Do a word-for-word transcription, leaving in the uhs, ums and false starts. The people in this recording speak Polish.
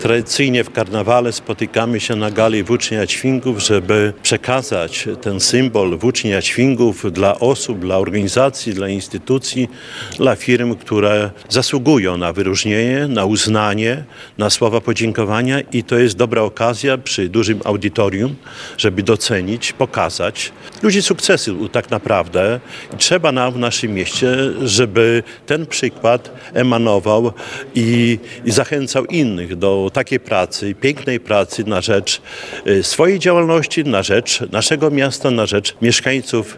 Tradycyjnie w karnawale spotykamy się na gali Włóczni Jadźwingów, żeby przekazać ten symbol Włóczni Jadźwingów dla osób, dla organizacji, dla instytucji, dla firm, które zasługują na wyróżnienie, na uznanie, na słowa podziękowania i to jest dobra okazja przy dużym audytorium, żeby docenić, pokazać ludzi sukcesu tak naprawdę. I trzeba nam w naszym mieście, żeby ten przykład emanował i, i zachęcał innych do takiej pracy, pięknej pracy na rzecz swojej działalności, na rzecz naszego miasta, na rzecz mieszkańców